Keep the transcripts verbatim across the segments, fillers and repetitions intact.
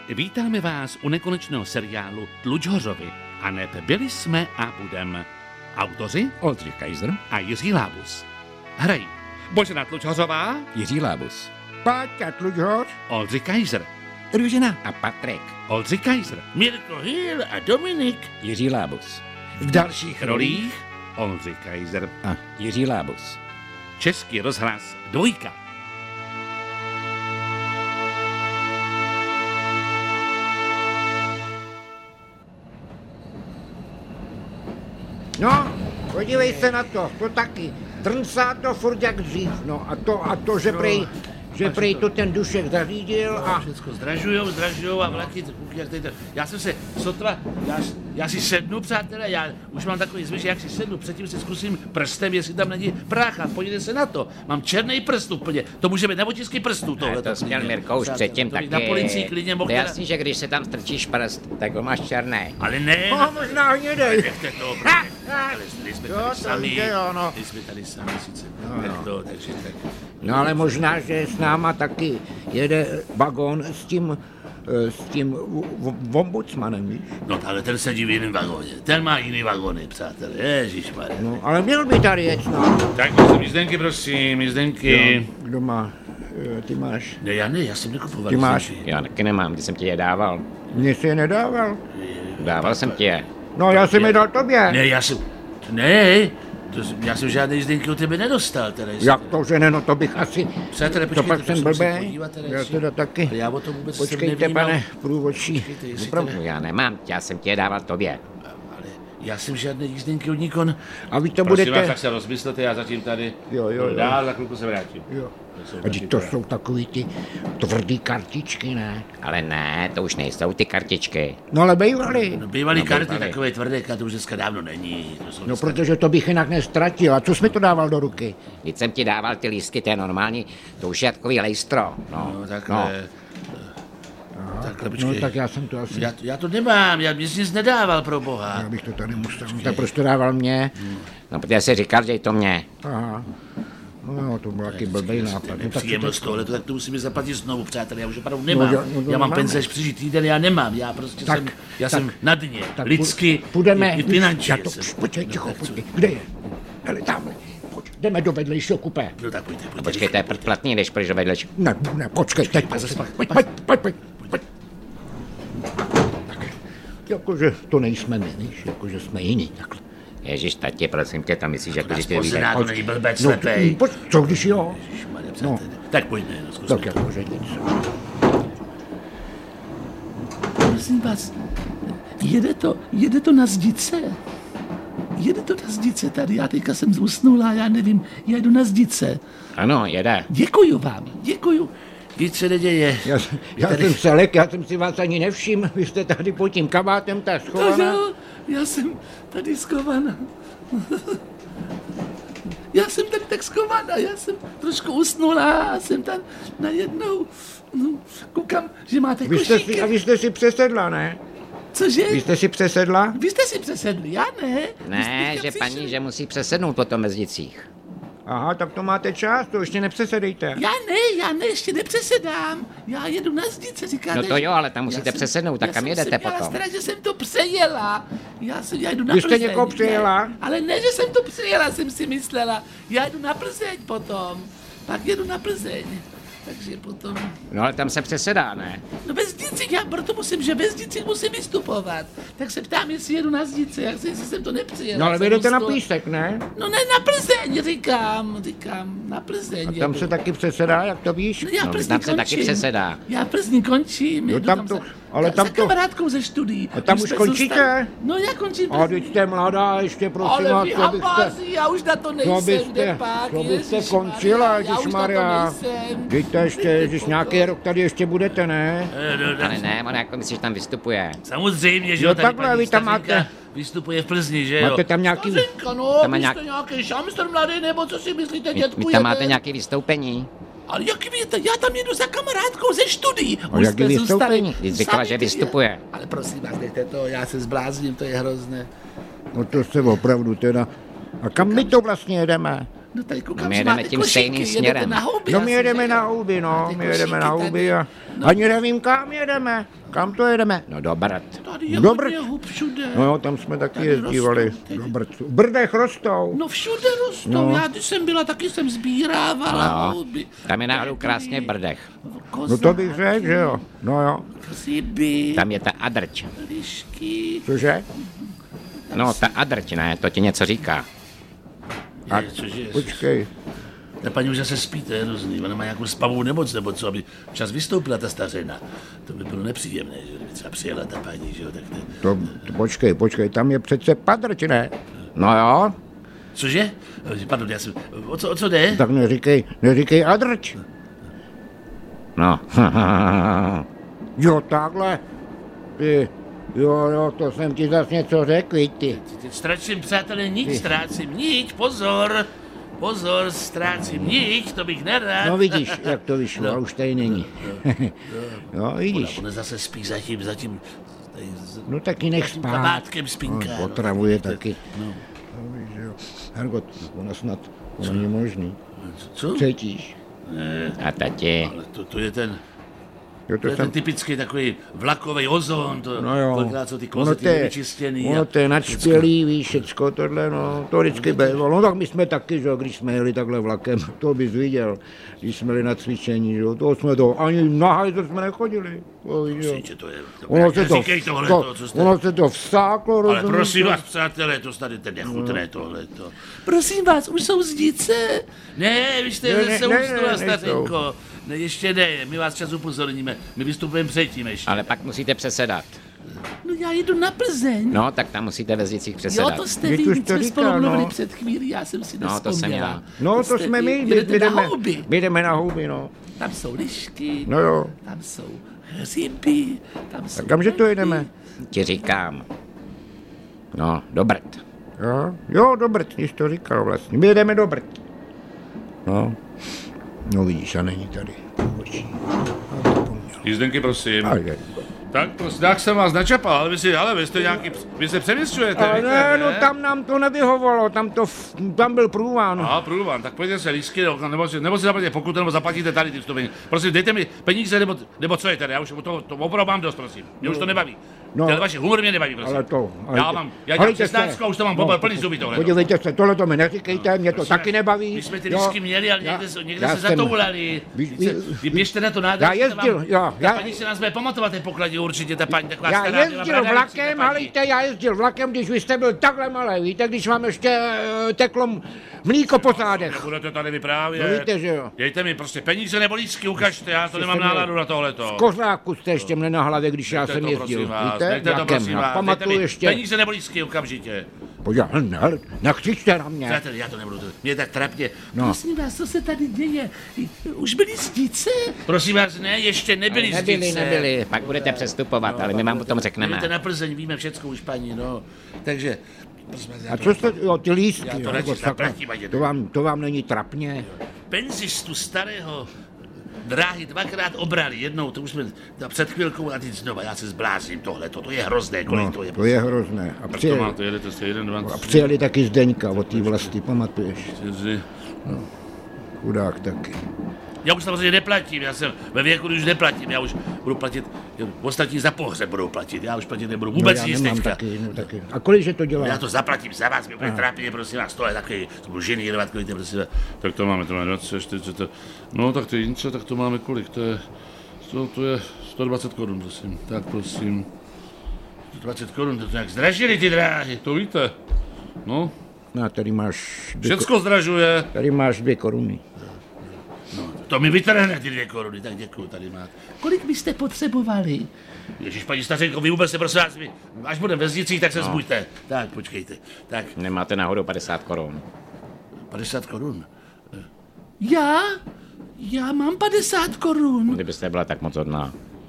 Vítáme vás u nekonečného seriálu Tlučhořovi. A neb byli jsme a budem. Autoři Oldřich Kaiser a Jiří Lábus. Hrají Božena Tlučhořová, Jiří Lábus, Páťa Tlučhoř, Oldřich Kaiser, Růžena a Patrik, Oldřich Kaiser, Mirko Hýl a Dominik. Jiří Lábus. V dalších rolích Oldřich Kaiser a Jiří Lábus. Český rozhlas dvojka. no, podívej se na to, to taky. Trnsá to furt jak dřív, no a to, a to, že prej, že prej to ten Dušek zařídil a... Všecko zdražujou, zdražujou a vlaky, kuky, jak tady. Já jsem se, sotva, já, já si sednu, přátelé, já už mám takový zvyk, že jak si sednu, předtím si zkusím prstem, jestli tam není prácha, podívejte se na to, mám černý prst úplně, to může být na otisky prstů tohle. To jsi měl, Mirko, už předtím taky. Na policii klidně mohl... To je jasný, že když se tam strčíš prst, tak ho máš černý. Ale ne... No, možná hnědej. Nechte to, protože jsme tady sami, jo, no. jsme tady sami sice, tak to, takže tak... No ale možná, že s náma taky jede vagón s tím, s tím ombudsmanem, víš? No ale ten sedí v jiném vagóně, ten má jiný vagóny, přátelé, ježišmarja. No, ale měl by tady jet, no. Tak prosím, jízdenky, prosím, jízdenky. Jo, kdo má? Ty máš? Ne, já ne, já jsem nekupoval. Ty máš? Já taky nemám, když jsem ti je dával. Mně si je nedával. Dával jsem ti je. No, já jsem je dal tobě. Ne, já jsem, ne, to, já jsem žádné jízdenky od tebe nedostal. Teda, Jak to, že ne, no to bych asi... Přátelé, to počkejte, pak jsem prosím, blbej, podívat, teda, já jestli- teda taky. Já o tom vůbec Počkejte, jsem nevnímal. pane průvodčí. Počkejte, jestli Opravdu. teda- Já nemám, já jsem ti je dával tobě. Ale já jsem žádné jízdenky od nikon. A vy to Prosím vás, budete... tak se rozmyslete, já zatím tady Jo, jo, jo. dál, za chvilku se vrátím. Jo. To jsou A taky teď to teda- jsou takový ty tvrdý kartičky, ne? Ale ne, to už nejsou ty kartičky. No ale bejvaly. No, bývalý No, karty, bývalý. takové tvrdé karty, to už dneska dávno není. To jsou No dneska- protože to bych jinak nestratil. A co jsi mi to dával do ruky? Když jsem ti dával ty lístky, to je normální, to už je takový lejstro. No, No, takhle. Takhle, počkej. No tak já jsem to asi... Já, to- já to nemám, já bys nic nedával, pro boha. Já bych to tady musel. Tak proč to dával mě? no protože jsi říkal, že to mě. Aha. No jo, to byl taky blbej nápad. No, tak co Příjemnost teď? tohle, tak to musíme zaplatit znovu, přátelé, já už opravdu nemám. No, no, no, já mám máme. penze až příští týden, já nemám, já prostě Tak, jsem, já tak, jsem na dně, Tak lidsky, pu- půjdeme, i finančně. já to, jsem. pš, počkej, No, ticho, tak co? počkej, kde je? Hele, tamhle, pojď, jdeme do vedlejšího kupé. No tak pojďte, pojďte. Počkej, to je předplatný, když půjdeš do vedlejší. Ne, ne, počkej, teď, pojď, zase pak, pojď, pojď, pojď, pojď, pojď. Tak, jakože to nejsme my, víš, jakože jsme jiní, takhle. Ježíš, tati, prosím tě, to myslíš, jako, že Nás ty víš. pozná, to není blbec, No, slepej. pojď, co když jo? Ježišmarja, přátelé. Tak pojďme, no, zkusme. Tak jakože nic. Prosím vás, jede to, jede to na zdice. Jede to na zdice tady, já teďka jsem usnula, já nevím, já jdu na zdice. Ano, jede. Děkuju vám, děkuju. Nic se neděje. Já, já tady- jsem selek, já jsem si vás ani nevšiml, vy jste tady pod tím kabátem, ta To schovaná. jo, já jsem tady skovaná. Já jsem tady tak skovaná, já jsem trošku usnula a jsem tam najednou, no, koukám, že máte Vy jste si, košíky. a vy jste si přesedla, ne? Cože? Vy jste si přesedla? Vy jste si přesedli, já ne. Vy jste Ne, teďka že přišli. paní, že musí přesednout po tom mezdicích. Aha, tak to máte čas, to ještě nepřesedejte. Já ne, já ne, ještě nepřesedám. Já jedu na zdice, říkáte. No to že- jo, ale tam Já musíte jsem- přesednout, tak já kam jsem jedete se měla potom? starat, že jsem to přejela. Já, jsem, já jdu na Vy jste Plzeň. někoho přejela? Ne, ale ne, že jsem to přejela, jsem si myslela. Já jdu na Plzeň potom. Pak jedu na Plzeň. Takže potom... No ale tam se přesedá, ne? No bez zdici, já proto musím, že bez zdici musím vystupovat. Tak se ptám, jestli jedu na zdice, jak se, jestli jsem to nepřijela. No ale jsem vy jdete na usnula. písek, ne? No ne, na Plzeň, říkám, říkám, na Plzeň A tam jedu. se taky přesedá, jak to víš? No, já No, Plzní tam se taky končím. přesedá. Já Plzní končím. Jo, jedu tam to- za, ale za, tam za to- kamarádkou ze studií. A tam už jsme končíte? zůstali- No já končím. A teď jste mladá, ještě prosím ale vás, vy to byste, habází, já už na to nejsem, byste- kde pak, to byste Ježišmarja, končila, já už na to Ježišmarja. nejsem. Víte ještě, ježiš, nějaký rok tady ještě budete, ne? Ale ne, on jako myslíš, tam vystupuje. Samozřejmě, že Jo, jo, tady takhle, paní vy tam Stařenka máte- vystupuje v Plzni, že jo? Máte tam nějaký... Stařenka, no, Tam má vy nějak- jste nějaký šamstr mladý, nebo co si myslíte, Vy, dětkujete? vy tam máte nějaké vystoupení. Ale jak víte, já tam jedu za kamarádkou ze studií. A jaký jsme vystoupení? zůstali Vy říkala, sami že dvě. vystupuje. Ale prosím vás, nechte to, já se zblázním, to je hrozné. No to se opravdu teda... A kam my to vlastně jedeme? No tady koukám, My že jedeme máte tím košíky, stejným jedete směrem. na houby. No já my jsem jedeme říkal. na houby, no, Máte my jedeme na košíky houby tady. a No. ani nevím, kam jedeme. Kam to jedeme? No do Brd. Tady je Dobře. hodně hub všude. No jo, tam jsme taky Tady jezdívali. rostou, tady. Do Brdců. V Brdech rostou. No všude rostou, No. já když jsem byla, taky jsem sbírávala No, houby. tam je náhodou krásně v Brdech. No to bych řekl, že jo. No jo. Ryby, Tam je ta Adrč. lišky. Cože? No, ta Adrč, ne, to ti něco říká. A- Je, cože? Počkej. Ta paní už zase spí, to je hrozný. Ona má nějakou spavou nemoc, nebo co, aby včas vystoupila ta stařena. To by bylo nepříjemné, že kdyby třeba přijela ta paní, že jo, tak to... To, to, počkej, počkej, tam je přece Padrč, ne? No jo, Cože? Pardon, já jsem... O co, o co jde? Tak neříkej, neříkej Adrč. no. Jo, takhle. Ty, jo, jo, to jsem ti zase něco řekl, viď ty. Teď ztrácím, přátelé, niť, ztrácím niť, pozor. Pozor, ztrácím niť, to bych nerad. No vidíš, jak to vyšlo, No. a už tady není. No vidíš, Ona zase spí zatím, zatím... Tady, z- no taky nech tím spát. kabátkem spinká. No, no. otravuje taky. No. No, víš, jo. Hergot, ona snad, to není možný. Co? Cítíš? A tati. Ale to, to je ten... Jo, To to je ten jsem... typický takový vlakový ozon, to No jo, kolikrát jsou ty ono klozety to je, nevyčistěný. ono a- to je načpělý, víš, všecko tohle, no, to vždycky bývalo. No tak my jsme taky, že jo, když jsme jeli takhle vlakem, to bys viděl, když jsme jeli na cvičení, že jo, to jsme to, ani na hajzl jsme nechodili, to víš, jo. Prosím tě, to je... Ono se to, Neříkej tohle, to, to, co jste... ono se to vsáklo, Ale rozumíš, prosím to? vás, přátelé, to tady ten nechutné tohleto. Prosím vás, už jsou zdice? Ne, vy jste Ne, ne, zase ne, usnula, ne, stařenko. Ne, ještě ne, my vás čas upozorníme, my vystupujeme předtím ještě. Ale pak musíte přesedat. No já jedu na Plzeň. No, tak tam musíte ve Zdicích Jo, přesedat. to jste Vždyť vy, už my to jsme říkal, spolu mluvili no. před chvílí, já jsem si No, to jsem nevzpomněla. já. No, to jste jsme vy, my, my jedete jdeme, na houby. my jdeme na houby, no. Tam jsou lišky, No jo, tam jsou ryby, tam jsou... tak kamže to jedeme? Ti říkám. No, do Brd. Jo, jo, do Brd, když to říkal vlastně, my jedeme do Brd. No, no vidíš, a není tady. Jízdenky, prosím. A je. Tak, prostě, tak jsem vás načapal, ale vy si, ale vy jste nějaký, vy se přemysťujete, Ale víte, ne, no tam nám to nevyhovovalo, tam to, f- tam byl průvan. Aha, průvan, tak pojďte se lístky, nebo si, nebo si zaplatíte pokutu, nebo zaplatíte tady ty vstupy. Prosím, dejte mi peníze, nebo, nebo co je tady, já už to, to opravdu mám dost, prosím. Mě už to nebaví. No. Ten vaše humor mě nebaví, prosím. Ale to... Ale já to- mám, já dělám Hejte se. šestnáct a už to mám no, plný zuby tohle. Podívejte se, tohle to mi neříkejte, mě to Prosím, taky nebaví. My jsme ty jo. lístky měli, ale Já- někde, se- někde já se jsem- zatoulali. Vy- Vy, vy- vy běžte na to nádherně. Já jezdil, jo, Ta já- paní se nás bude pamatovat, té pokladě určitě, ta paní taková Já stará. byla jezdil bradavice, vlakem, ta paní. halejte, já jezdil vlakem, když vy jste byl takhle malý, víte, když vám ještě eh, teklo mlíko po zádech. Budete tady vyprávět. No víte, že jo. Dejte mi prostě peníze nebo lístky, ukažte, já to Jste nemám měl- náladu na tohleto. Kozáku jste ještě mne na hlavě, když já Dejte jsem to, jezdil, prosím vás, víte, dejte to, vlakem, prosím já vás, pamatuju dejte mi ještě. peníze nebo lístky okamžitě. Podívej, ne, nekřičte na mě. Přátelé, já to nebudu, to- mě je tak trapně. No. Prosím vás, co se tady děje? Už byly zdice? Prosím vás, ne, ještě nebyly Nebyli, zdice. nebyli, pak budete přestupovat, ale my vám o tom řekneme. Jdete na Plzeň, víme všecko už, paní, no. Takže, prosím vás, já A to- co jste, jo, ty lístky, Já to jo, radši jako takhle. zaplatím, ať jde. to vám, to vám není trapně. penzistu starého dráhy dvakrát obrali, jednou, to už jsme ta před chvilkou a teď znova, já se zblázním tohle, to je hrozné, kolik No, to je. to je hrozné. A Tak to přijeli, máte, jedete jste jeden, dva, a přijeli taky Zdeňka od té vlasti, pamatuješ? čtyři. Chudák taky. Já už samozřejmě neplatím, já jsem ve věku, když už neplatím, já už budu platit, ostatní za pohřeb budou platit, já už platit nebudu vůbec no, já nic nemám teďka. taky, no, taky. A kolik to dělá? Já to zaplatím za vás, mi úplně trápí, prosím vás, to je takový, to budu ženírovat, kolik to prosím vás. Tak to máme, to máme dvacet čtyři, to, no tak ty jince, tak to máme kolik, to je, to, to je sto dvacet korun, prosím, tak prosím. sto dvacet korun, to nějak zdražili ty dráhy, to víte, no, No, tady máš, dvě, všecko zdražuje. tady máš dvě koruny. To mi vytrhne ty dvě koruny, tak děkuju, tady máte. Kolik byste potřebovali? Ježíš, paní stařenko, vy vůbec se prosím vás, vy, až budeme ve Zdicích, tak se no. zbuďte. Tak, počkejte, tak, Nemáte náhodou padesát korun. padesát korun. Já? Já mám padesát korun. Kdybyste byla tak moc hodná.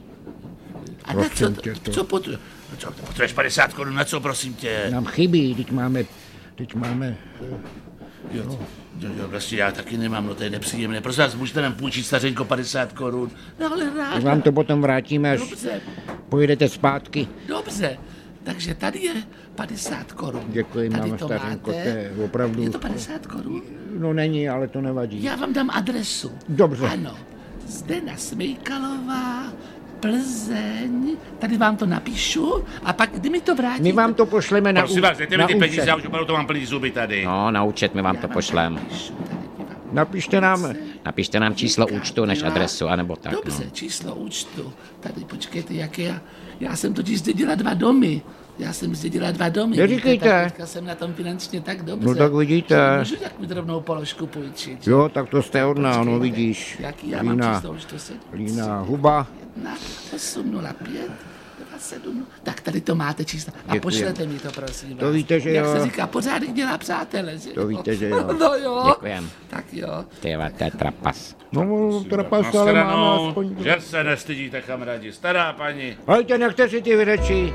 A na co, Prosím tě, to- co, pot, co potřebuješ padesát korun, na co, prosím tě? Nám chybí, teď máme, teď máme, Jo, jo, jo, vlastně já taky nemám, no to je nepříjemné. Prosím vás, můžete nám půjčit, stařenko, padesát korun? No ale rád. tak vám to potom vrátíme, až Dobře, pojedete zpátky. dobře. Takže tady je padesát korun. Děkuji, Tady máma to stařenko, máte. to je opravdu- Je to padesát korun? No není, ale to nevadí. Já vám dám adresu. Dobře. Ano. Zdena Smejkalová, Plzeň, tady vám to napíšu a pak kdy mi to vrátíte? My vám to pošleme na Prosím vás, dejte mi na ty peníze, účet. já už opravdu to mám plný zuby tady. No, na účet my vám to pošlem. Napište nám. Napište nám číslo účtu než adresu, anebo tak. Dobře, No. číslo účtu. Tady počkejte, jak já. Já jsem totiž zdědila dva domy. Já jsem zdědila dva domy. Neříkejte. Tak teďka jsem na tom finančně tak dobře. No tak vidíte. že můžu takovou drobnou položku půjčit. Jo, tak to jste od nás, no Počkejte, vidíš. Jaký já mám Lína, číslo účtu? sedm, Lína huba. jedna, osm, nula pět, dva, sedm. Tak tady to máte číslo. A Děkuji. pošlete mi to, prosím vás. To víte, že Jak jo. se říká, pořádek dělá přátele, že To víte, že jo. No jo. Děkujem. Tak jo. Ty vole, to je trapas. No, trapas, ale máme Nashledanou, aspoň. že se nestydíte, kamarádi. Stará paní. Hejte, nechte si ty vyřečí.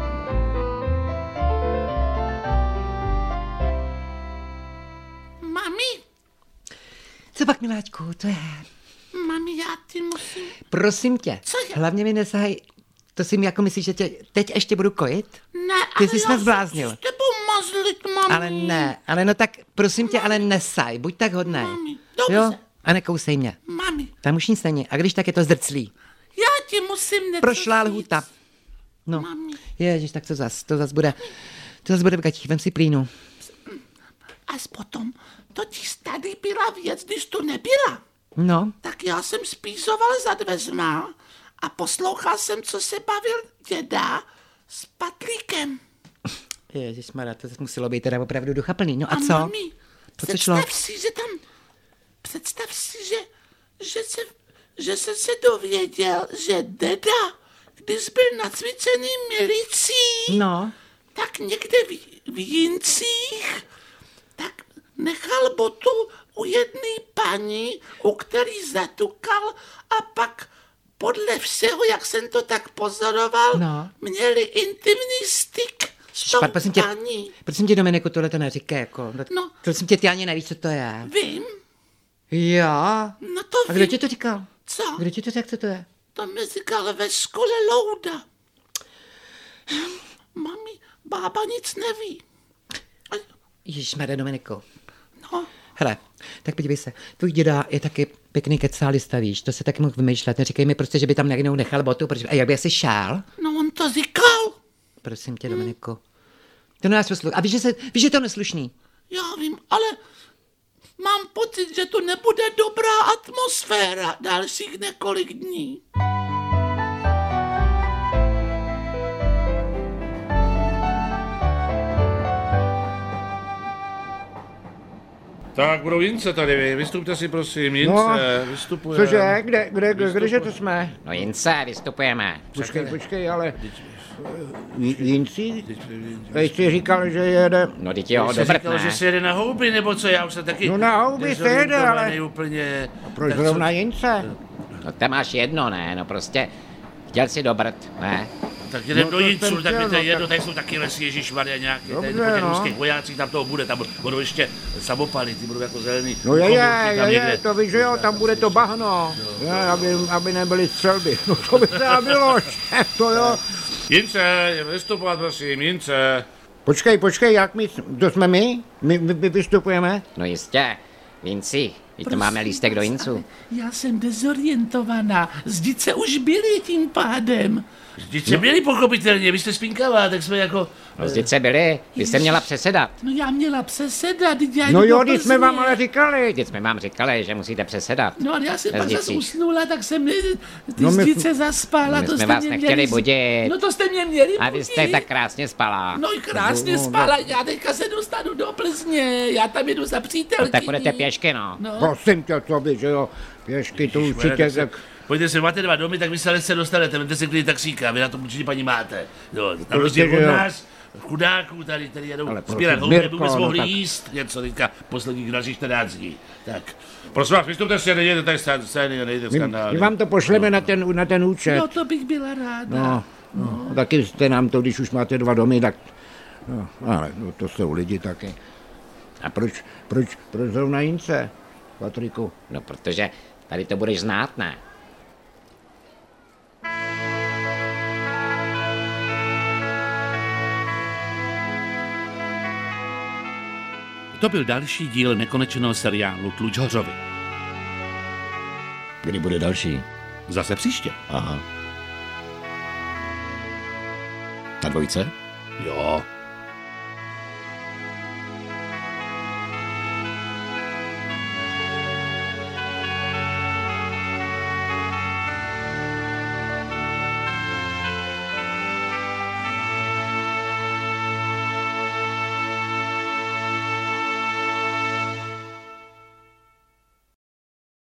Mami, Co pak, miláčku, to je? mami, já ti musím... Prosím tě, Co je? hlavně mi nesahaj, to si mi jako myslíš, že tě teď ještě budu kojit? Ne, Ty ale jsi já se se zbláznil. s tebou mazlit, mami. Ale ne, ale no tak prosím tě, ale nesaj, buď tak hodnej. Mami, dobře. Jo? A nekousej mě. Mami, Tam už nic není. A když tak je to zdrclý. já ti musím něco Prošlá říct. lhůta. No, Mami. ježiš, tak to zas, to zas bude, to zas bude v gatích, vem si plínu. Až potom, totiž tady byla věc, když tu nebyla. No, Tak já jsem spízoval za dveřma a poslouchal jsem, co se bavil děda s Patlíkem. ježišmarja, to muselo být teda opravdu duchaplný. No a, A co? mami, To co šlo? představ si, že tam, představ si, že, že, se, že jsem se dověděl, že deda, když byl nacvičený milicí, No, tak někde v, v Jincích, tak nechal botu u jedné paní, u který zatukal a pak podle všeho, jak jsem to tak pozoroval, No. měli intimní styk s tou Špar, prosím tě, paní. prosím tě, Dominiku, tohle to neříkej, jako. No. Prosím tě, ty ani nevíš, co to je. Vím, Jo. no to A vím. kdo ti to říkal? Co? Kdo ti to řekl, co to je? To mi říkal ve škole Louda. Mami, bába nic neví. A- Ježišmarja, Dominiku. No, Hele, tak podívej se, tvůj děda je taky pěkný kecálista, víš, to se taky mohl vymýšlet, neříkej mi prostě, že by tam někdo nechal botu, protože, a jak by asi šál? no on to říkal. Prosím tě, Dominiku. To nás poslu... A víš, že, se, víš, že to je neslušný. Já vím, ale mám pocit, že tu nebude dobrá atmosféra dalších několik dní. Tak budou Jince tady, vy. Vystupte si prosím, Jince, No, vystupuje. Cože, kde, kde, kde, kdeže to jsme? No Jince, vystupujeme. Počkej, počkej, ale... J- Jinci? Teď jsi říkal, že jede... No, teď jo, Jsi dobře, říkal, že ne? se jede na houby, nebo co, já už se taky... No na houby se jede, ale- Úplně... Proč tak co- zrovna Jince? No, tam máš jedno, ne? No prostě, chtěl si dobrt, ne? Tak jdem No do to Jinců, jsem tak mi chtěl, to no, je jedno, tak- tady jsou taky lesy Ježíšmarja nějaké, tady Dobře, po těch no. ruských vojácích tam toho bude, tam budou ještě samopaly, ty budou jako zelený. No je, je, komůrky tam je, někde. je, to víš, že jo, tam bude to bahno, je, aby, aby nebyly střelby. No to by teda bylo, šéf, to jo. Jince, vystupovat prosím, Jince. Počkej, počkej, jak my, to jsme my? My, my, my vystupujeme? No jistě, Jinci, i to máme lístek do Jinců. Já jsem dezorientovaná, zdice už byli tím pádem. Zdice byli pochopitelně, vy jste spinkavá, tak jsme jako... No vždyť se byli, vy jste měla přesedat. No já měla přesedat, teď já No jdu jo, do když jsme Plzně. vám ale říkali. Vždyť jsme vám říkali, že musíte přesedat. No ale já jsem Na pak zase zdicích. usnula, tak jsem ty No my- zdice zaspala. My to jsme jste vás mě nechtěli měli- budit. No to jste mě měli A vy jste budit. tak krásně spala. No i krásně No, no, spala, já teďka se dostanu do Plzně, já tam jdu za přítelkyní. Tak budete pěšky, no. No. Prosím tě, co by, že jo, pěšky to určitě, tak... Pojďte se, máte dva domy, tak vy se se dostanete, vemte si klidně taxíka, vy na to určitě paní máte. No, tam rozdíl že od jo. nás, chudáků tady, tady jedou Ale prosím, sbírat houby, aby Mirko, vůbec no mohli tak- jíst něco teďka posledních dalších čtrnáct dní. Tak, prosím vás, vystupte si, nejde tady scény, nejde My, skandály. my vám to pošleme na ten, na ten účet. No to bych byla ráda. No, no, taky jste nám to, když už máte dva domy, tak... No, ale no, to jsou lidi taky. A proč, proč, proč zrovna Jince, Patriku? No protože tady to budeš znát, ne? To byl další díl nekonečného seriálu Tluč Hořovi. Kdy bude další? Zase příště. Aha. Na dvojce? Jo.